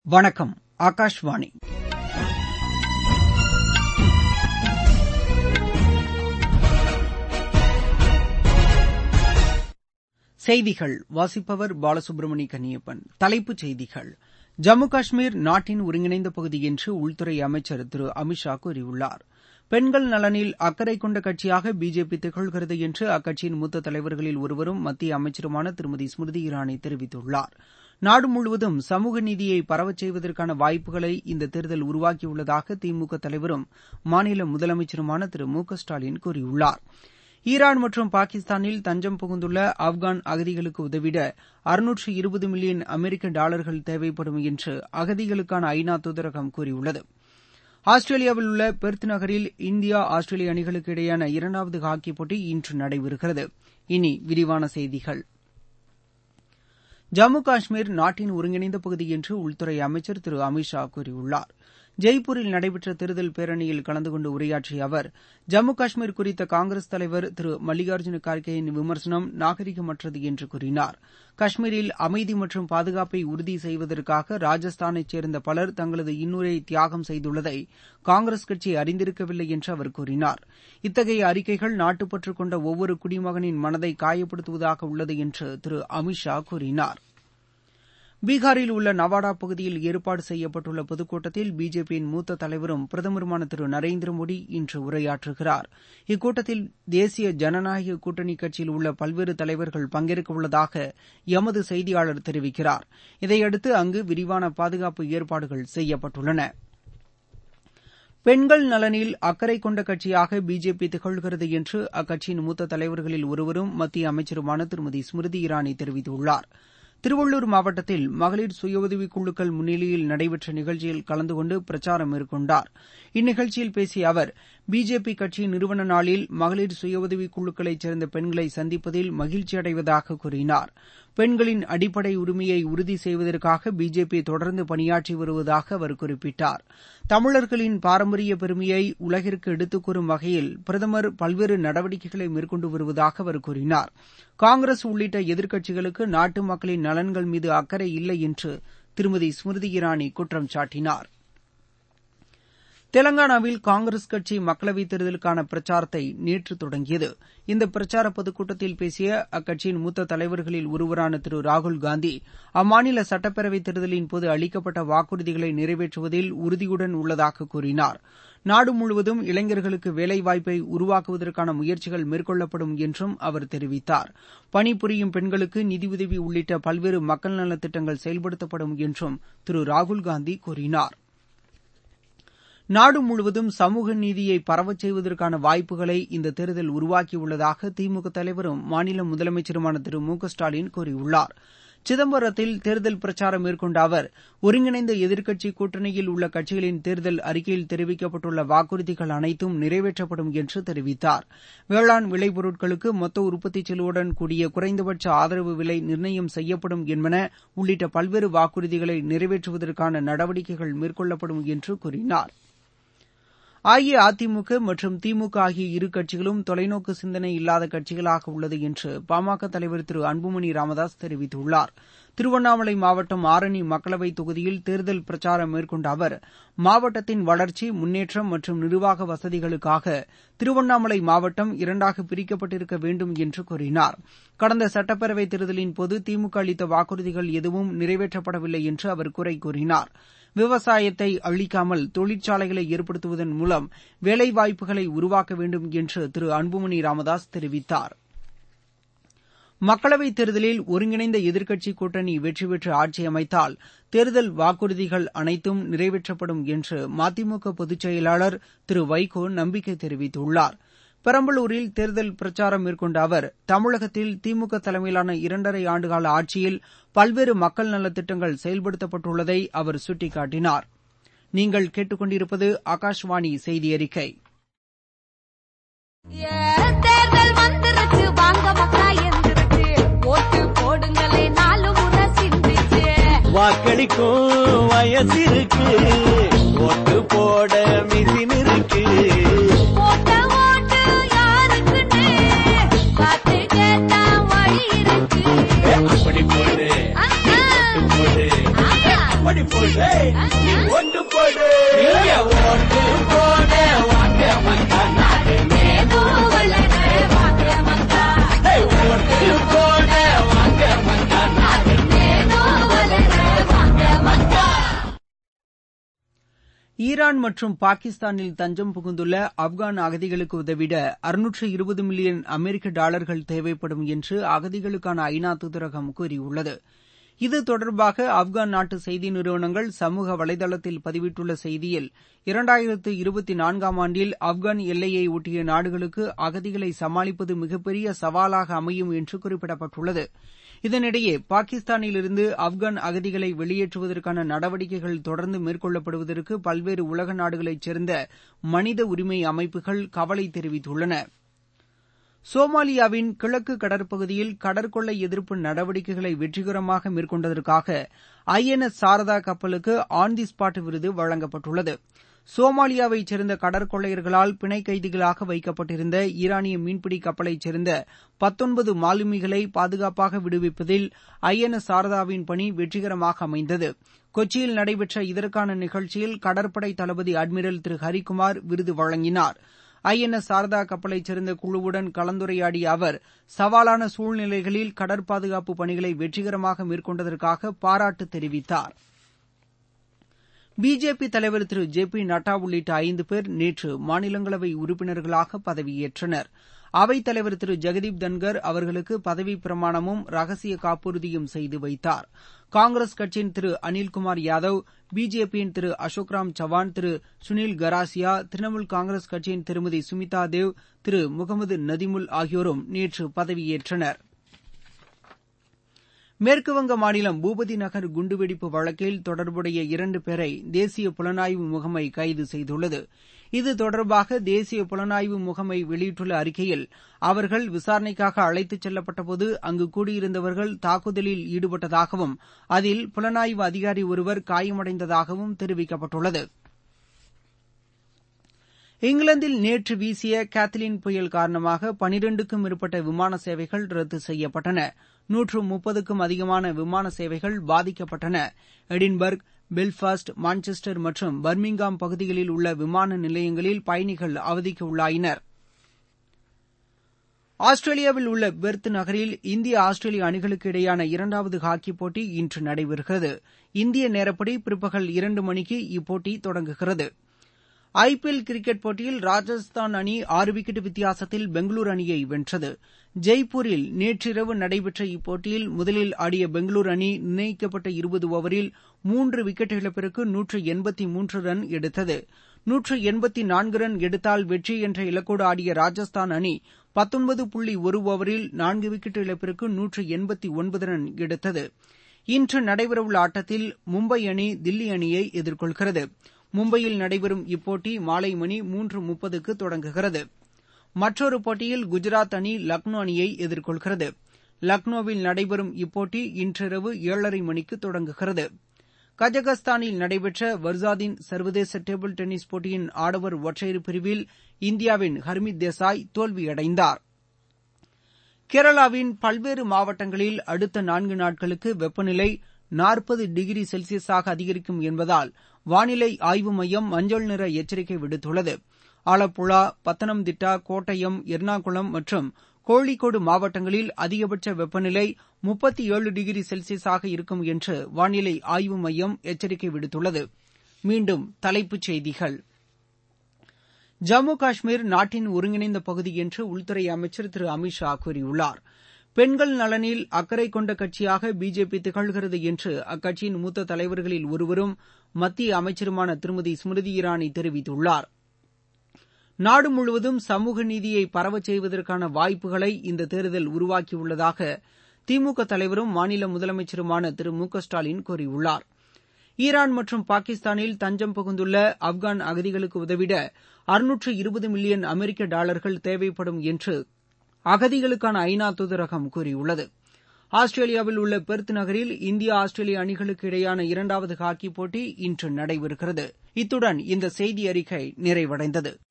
வணக்கம். ஆகாஷ்வாணி. செய்திகள் வாசிப்பவர் பாலசுப்ரமணி கன்னியப்பன். தலைப்புச் செய்திகள். ஜம்மு காஷ்மீர் நாட்டின் ஒருங்கிணைந்த பகுதி என்று உள்துறை அமைச்சர் திரு அமித் ஷா கூறியுள்ளார். பெண்கள் நலனில் அக்கறை கொண்ட கட்சியாக பிஜேபி திகழ்கிறது என்று அக்கட்சியின் மூத்த தலைவர்களில் ஒருவரும் மத்திய அமைச்சருமான திருமதி ஸ்மிருதி இரானி தெரிவித்துள்ளார். நாடு முழுவதும் சமூக நீதியை பரவச் செய்வதற்கான வாய்ப்புகளை இந்த தேர்தல் உருவாக்கியுள்ளதாக திமுக தலைவரும் மாநில முதலமைச்சருமான திரு மு க ஸ்டாலின் கூறியுள்ளார். ஈரான் மற்றும் பாகிஸ்தானில் தஞ்சம் புகுந்துள்ள ஆப்கான் அகதிகளுக்கு உதவிட 620 மில்லியன் அமெரிக்க டாலர்கள் தேவைப்படும் என்று அகதிகளுக்கான ஐநா தூதரகம் கூறியுள்ளது. ஆஸ்திரேலியாவில் உள்ள பெர்த் நகரில் இந்தியா ஆஸ்திரேலிய அணிகளுக்கு இடையேயான இரண்டாவது ஹாக்கிப் போட்டி இன்று நடைபெறுகிறது. இனி விரிவான செய்திகள். ஜம்மு காஷ்மீர் நாட்டின் ஒருங்கிணைந்த பகுதி என்று உள்துறை அமைச்சர் திரு அமித் ஷா கூறியுள்ளார். ஜெய்ப்பூரில் நடைபெற்ற தேர்தல் பேரணியில் கலந்து கொண்டு உரையாற்றிய அவர், ஜம்மு காஷ்மீர் குறித்த காங்கிரஸ் தலைவர் திரு மல்லிகார்ஜுன கார்கேயின் விமர்சனம் நாகரிகமற்றது என்று கூறினார். காஷ்மீரில் அமைதி மற்றும் பாதுகாப்பை உறுதி செய்வதற்காக ராஜஸ்தானைச் சேர்ந்த பலர் தங்களது இன்னுயிரை தியாகம் செய்துள்ளதை காங்கிரஸ் கட்சி அறிந்திருக்கவில்லை என்று அவர் கூறினார். இத்தகைய அறிக்கைகள் நாட்டுப்பற்று கொண்ட ஒவ்வொரு குடிமகனின் மனதை காயப்படுத்துவதாக உள்ளது என்று திரு அமித் ஷா கூறினார். பீகாரில் உள்ள நவாடா பகுதியில் ஏற்பாடு செய்யப்பட்டுள்ள பொதுக்கூட்டத்தில் பிஜேபியின் மூத்த தலைவரும் பிரதமருமான திரு நரேந்திர மோடி இன்று உரையாற்றுகிறார். இக்கூட்டத்தில் தேசிய ஜனநாயக கூட்டணி கட்சியில் உள்ள பல்வேறு தலைவர்கள் பங்கேற்க உள்ளதாக எமது செய்தியாளர் தெரிவிக்கிறார். இதையடுத்து அங்கு விரிவான பாதுகாப்பு ஏற்பாடுகள் செய்யப்பட்டுள்ளன. பெண்கள் நலனில் அக்கறை கொண்ட கட்சியாக பிஜேபி திகழ்கிறது என்று அக்கட்சியின் மூத்த தலைவர்களில் ஒருவரும் மத்திய அமைச்சருமான திருமதி ஸ்மிருதி இரானி தெரிவித்துள்ளார். திருவள்ளூர் மாவட்டத்தில் மகளிர் சுய உதவிக் குழுக்கள் முன்னிலையில் நடைபெற்ற நிகழ்ச்சியில் கலந்து கொண்டு பிரச்சாரம் மேற்கொண்டார். இந்நிகழ்ச்சியில் பேசிய அவர், பிஜேபி கட்சியின் நிறுவன நாளில் மகளிர் சுய உதவிக் குழுக்களைச் சேர்ந்த பெண்களை சந்திப்பதில் மகிழ்ச்சியடைவதாக கூறினார். பெண்களின் அடிப்படை உரிமையை உறுதி செய்வதற்காக பிஜேபி தொடர்ந்து பணியாற்றி வருவதாக அவர் குறிப்பிட்டார். தமிழர்களின் பாரம்பரிய பெருமையை உலகிற்கு எடுத்துக் கூறும் வகையில் பிரதமர் பல்வேறு நடவடிக்கைகளை மேற்கொண்டு வருவதாக அவர் கூறினார். காங்கிரஸ் உள்ளிட்ட எதிர்க்கட்சிகளுக்கு நாட்டு மக்களின் நலன்கள் மீது அக்கறை இல்லை என்று திருமதி ஸ்மிருதி இரானி குற்றம் சாட்டினார். தெலங்கானாவில் காங்கிரஸ் கட்சி மக்களவைத் தேர்தலுக்கான பிரச்சாரத்தை நேற்று தொடங்கியது. இந்த பிரச்சார பொதுக்கூட்டத்தில் பேசிய அக்கட்சியின் மூத்த தலைவர்களில் ஒருவரான திரு ராகுல்காந்தி, அம்மாநில சட்டப்பேரவைத் தேர்தலின் போது அளிக்கப்பட்ட வாக்குறுதிகளை நிறைவேற்றுவதில் உறுதியுடன் உள்ளதாக கூறினார். நாடு முழுவதும் இளைஞர்களுக்கு வேலைவாய்ப்பை உருவாக்குவதற்கான முயற்சிகள் மேற்கொள்ளப்படும் என்றும் அவர் தெரிவித்தார். பணிபுரியும் பெண்களுக்கு நிதியுதவி உள்ளிட்ட பல்வேறு மக்கள் நலத் திட்டங்கள் செயல்படுத்தப்படும் என்றும் திரு ராகுல்காந்தி கூறினார். நாடு முழுவதும் சமூக நீதியை பரவச் செய்வதற்கான வாய்ப்புகளை இந்த தேர்தல் உருவாக்கியுள்ளதாக திமுக தலைவரும் மாநில முதலமைச்சருமான திரு மு க ஸ்டாலின் கூறியுள்ளார். சிதம்பரத்தில் தேர்தல் பிரச்சாரம் மேற்கொண்ட அவர், ஒருங்கிணைந்த எதிர்க்கட்சி கூட்டணியில் உள்ள கட்சிகளின் தேர்தல் அறிக்கையில் தெரிவிக்கப்பட்டுள்ள வாக்குறுதிகள் அனைத்தும் நிறைவேற்றப்படும் என்று தெரிவித்தார். வேளாண் விளைபொருட்களுக்கு மொத்த உற்பத்திச் செலவுடன் கூடிய குறைந்தபட்ச ஆதரவு விலை நிர்ணயம் செய்யப்படும் என்பன உள்ளிட்ட பல்வேறு வாக்குறுதிகளை நிறைவேற்றுவதற்கான நடவடிக்கைகள் மேற்கொள்ளப்படும் என்று கூறினார். அஇஅதிமுக மற்றும் திமுக ஆகிய இரு கட்சிகளும் தொலைநோக்கு சிந்தனை இல்லாத கட்சிகளாக உள்ளது என்று பாமக தலைவர் திரு அன்புமணி ராமதாஸ் தெரிவித்துள்ளார். திருவண்ணாமலை மாவட்டம் ஆரணி மக்களவைத் தொகுதியில் தேர்தல் பிரச்சாரம் மேற்கொண்ட அவர், மாவட்டத்தின் வளர்ச்சி, முன்னேற்றம் மற்றும் நிர்வாக வசதிகளுக்காக திருவண்ணாமலை மாவட்டம் இரண்டாக பிரிக்கப்பட்டிருக்க வேண்டும் என்று கூறினார். கடந்த சட்டப்பேரவைத் தேர்தலின் போது திமுக அளித்த வாக்குறுதிகள் எதுவும் நிறைவேற்றப்படவில்லை என்று அவர் குறை கூறினார். விவசாயத்தை அழிக்காமல் தொழிற்சாலைகளை ஏற்படுத்துவதன் மூலம் வேலைவாய்ப்புகளை உருவாக்க வேண்டும் என்று திரு அன்புமணி ராமதாஸ் தெரிவித்தார். மக்களவைத் தேர்தலில் ஒருங்கிணைந்த எதிர்க்கட்சி கூட்டணி வெற்றி பெற்று ஆட்சி அமைத்தால் தேர்தல் வாக்குறுதிகள் அனைத்தும் நிறைவேற்றப்படும் என்று மதிமுக பொதுச் செயலாளர் திரு வைகோ நம்பிக்கை தெரிவித்துள்ளார். பெரம்பலூரில் தேர்தல் பிரச்சாரம் மேற்கொண்ட அவர், தமிழகத்தில் திமுக தலைமையிலான 2½ ஆண்டுகால ஆட்சியில் பல்வேறு மக்கள் நலத்திட்டங்கள் செயல்படுத்தப்பட்டுள்ளதை அவர் சுட்டிக்காட்டினார். நீங்கள் கேட்டுக்கொண்டிருப்பது ஆகாஷ்வாணி செய்தி அறிக்கை. தேர்தல் வந்துருச்சு, வாங்க மக்கா எந்திருச்சு, ஓட்டு போடுங்களே, 4 முறை சிந்திச்சு. வாக்களிக்கும் வயசிருக்கு, ஓட்டு போட மிசின் இருக்கு. அப்படி போடு, அப்படி போடு. நீ ஓட்டு போடு ஓட்டு போட வாங்க மக்கா நாடு மேலும் வளர வாங்க மக்கா ஓட்டு போட வாங்க மக்கா நாடு மேலும் வளர வாங்க மக்கா. ஈரான் மற்றும் பாகிஸ்தானில் தஞ்சம் புகுந்துள்ள ஆப்கான் அகதிகளுக்கு உதவிட 620 மில்லியன் அமெரிக்க டாலர்கள் தேவைப்படும் என்று அகதிகளுக்கான ஐநா தூதரகம் கூறியுள்ளது. இது தொடர்பாக ஆப்கான் நாட்டு செய்தி நிறுவனங்கள் சமூக வலைதளத்தில் பதிவிட்டுள்ள செய்தியில் 2024ஆம் ஆண்டில் ஆப்கான் எல்லையை ஒட்டிய நாடுகளுக்கு அகதிகளை சமாளிப்பது மிகப்பெரிய சவாலாக அமையும் என்று குறிப்பிடப்பட்டுள்ளது. இதனிடையே பாகிஸ்தானிலிருந்து ஆப்கான் அகதிகளை வெளியேற்றுவதற்கான நடவடிக்கைகள் தொடர்ந்து மேற்கொள்ளப்படுவதற்கு பல்வேறு உலக நாடுகளைச் சேர்ந்த மனித உரிமை அமைப்புகள் கவலை தெரிவித்துள்ளன. சோமாலியாவின் கிழக்கு கடற்பகுதியில் கடற்கொள்ளை எதிர்ப்பு நடவடிக்கைகளை வெற்றிகரமாக மேற்கொண்டதற்காக INS சாரதா கப்பலுக்கு ஆன் தி ஸ்பாட் விருது வழங்கப்பட்டுள்ளது. சோமாலியாவைச் சேர்ந்த கடற்கொள்ளையர்களால் பிணை கைதிகளாக வைக்கப்பட்டிருந்த ஈரானிய மீன்பிடி கப்பலைச் சேர்ந்த 19 மாலுமிகளை பாதுகாப்பாக விடுவிப்பதில் INS சாரதாவின் பணி வெற்றிகரமாக அமைந்தது. கொச்சியில் நடைபெற்ற இதற்கான நிகழ்ச்சியில் கடற்படை தளபதி அட்மிரல் திரு ஹரிகுமார் விருது வழங்கினார். INS சாரதா கப்பலைச் சேர்ந்த குழுவுடன் கலந்துரையாடிய அவர் சவாலான சூழ்நிலைகளில் கடற்பாதுகாப்பு பணிகளை வெற்றிகரமாக மேற்கொண்டதற்காக பாராட்டு தெரிவித்தார். பிஜேபி தலைவர் திரு JP நட்டா உள்ளிட்ட 5 பேர் நேற்று மாநிலங்களவை உறுப்பினர்களாக பதவியேற்றனர். அவைத்தலைவர் திரு ஜெகதீப் தன்கர் அவர்களுக்கு பதவிப் பிரமாணமும் ரகசிய காப்புறுதியும் செய்து வைத்தார். காங்கிரஸ் கட்சியின் திரு அனில்குமார் யாதவ், பிஜேபியின் திரு அசோக்ராம் சவான், திரு சுனில் கராசியா, திரிணாமுல் காங்கிரஸ் கட்சியின் திருமதி சுமிதா தேவ், திரு முகமது நதிமுல் ஆகியோரும் நேற்று பதவியேற்றனர். மேற்குவங்க மாநிலம் பூபதி நகர் குண்டுவெடிப்பு வழக்கில் தொடர்புடைய 2 பேரை தேசிய புலனாய்வு முகமை கைது செய்துள்ளது. இது தொடர்பாக தேசிய புலனாய்வு முகமை வெளியிட்டுள்ள அறிக்கையில் அவர்கள் விசாரணைக்காக அழைத்துச் செல்லப்பட்டபோது அங்கு கூடியிருந்தவர்கள் தாக்குதலில் ஈடுபட்டதாகவும் அதில் புலனாய்வு அதிகாரி ஒருவர் காயமடைந்ததாகவும் தெரிவிக்கப்பட்டுள்ளது. இங்கிலாந்தில் நேற்று வீசிய கேத்லின் புயல் காரணமாக 12க்கும் மேற்பட்ட விமான சேவைகள் ரத்து செய்யப்பட்டன. 130க்கும் அதிகமான விமான சேவைகள் பாதிக்கப்பட்டன. எடின்பர்க், பெல்ஃபாஸ்ட், மான்செஸ்டர் மற்றும் பர்மிங்காம் பகுதிகளில் உள்ள விமான நிலையங்களில் பயணிகள் அவதிக்கு உள்ளாயினர். ஆஸ்திரேலியாவில் உள்ள பெர்த் நகரில் இந்திய ஆஸ்திரேலிய அணிகளுக்கு இடையேயான 2வது ஹாக்கி போட்டி இன்று நடைபெறுகிறது. இந்திய நேரப்படி பிற்பகல் 2 மணிக்கு இப்போட்டி தொடங்குகிறது. IPL கிரிக்கெட் போட்டியில் ராஜஸ்தான் அணி 6 விக்கெட் வித்தியாசத்தில் பெங்களூரு அணியை வென்றது. ஜெய்ப்பூரில் நேற்றிரவு நடைபெற்ற இப்போட்டியில் முதலில் ஆடிய பெங்களூரு அணி நிர்ணயிக்கப்பட்ட 20 ஓவரில் 3 விக்கெட் இழப்பிற்கு 183 ரன் எடுத்தது. 184 ரன் எடுத்தால் வெற்றி என்ற இலக்கோடு ஆடிய ராஜஸ்தான் அணி 19.1 ஓவரில் 4 விக்கெட் இழப்பிற்கு 189 ரன் எடுத்தது. இன்று நடைபெறவுள்ள ஆட்டத்தில் மும்பை அணி தில்லி அணியை எதிர்கொள்கிறது. மும்பையில் நடைபெறும் இப்போட்டி மாலை மணி 3:30க்கு தொடங்குகிறது. மற்றொரு போட்டியில் குஜராத் அணி லக்னோ அணியை எதிர்கொள்கிறது. லக்னோவில் நடைபெறும் இப்போட்டி இன்றிரவு 7:30 மணிக்கு தொடங்குகிறது. கஜகஸ்தானில் நடைபெற்ற வர்சாதின் சர்வதேச டேபிள் டென்னிஸ் போட்டியின் ஆடவர் ஒற்றையர் பிரிவில் இந்தியாவின் ஹர்மித் தேசாய் தோல்வியடைந்தார். கேரளாவின் பல்வேறு மாவட்டங்களில் அடுத்த 4 நாட்களுக்கு வெப்பநிலை 40 டிகிரி செல்சியஸாக அதிகரிக்கும் என்பதால் வானிலை ஆய்வு மையம் மஞ்சள் நிற எச்சரிக்கை விடுத்துள்ளது. ஆலப்புழா, பத்தனம்திட்டா, கோட்டயம், எர்ணாகுளம் மற்றும் கோழிக்கோடு மாவட்டங்களில் அதிகபட்ச வெப்பநிலை 37 டிகிரி செல்சியஸாக இருக்கும் என்று வானிலை ஆய்வு மையம் எச்சரிக்கை விடுத்துள்ளது. மீண்டும் தலைப்புச் செய்திகள். ஜம்மு காஷ்மீர் நாட்டின் ஒருங்கிணைந்த பகுதி என்று உள்துறை அமைச்சர் திரு அமித் ஷா கூறியுள்ளார். பெண்கள் நலனில் அக்கறை கொண்ட கட்சியாக பிஜேபி திகழ்கிறது என்று அக்கட்சியின் மூத்த தலைவர்களில் ஒருவரும் மத்திய அமைச்சருமான திருமதி ஸ்மிருதி இரானி தெரிவித்துள்ளார். நாடு முழுவதும் சமூக நீதியை பரவச் செய்வதற்கான வாய்ப்புகளை இந்த தேர்தல் உருவாக்கியுள்ளதாக திமுக தலைவரும் மாநில முதலமைச்சருமான திரு மு.க.ஸ்டாலின் கூறியுள்ளார். ஈரான் மற்றும் பாகிஸ்தானில் தஞ்சம் புகுந்துள்ள ஆப்கான் அகதிகளுக்கு உதவிட 620 மில்லியன் அமெரிக்க டாலர்கள் தேவைப்படும் என்று அகதிகளுக்கான ஐநா தூதரகம் கூறியுள்ளது. ஆஸ்திரேலியாவில் உள்ள பெர்த் நகரில் இந்தியா ஆஸ்திரேலிய அணிகளுக்கு இடையேயான 2வது ஹாக்கி போட்டி இன்று நடைபெறுகிறது. இத்துடன் இந்த செய்தி அறிக்கை நிறைவடைந்தது.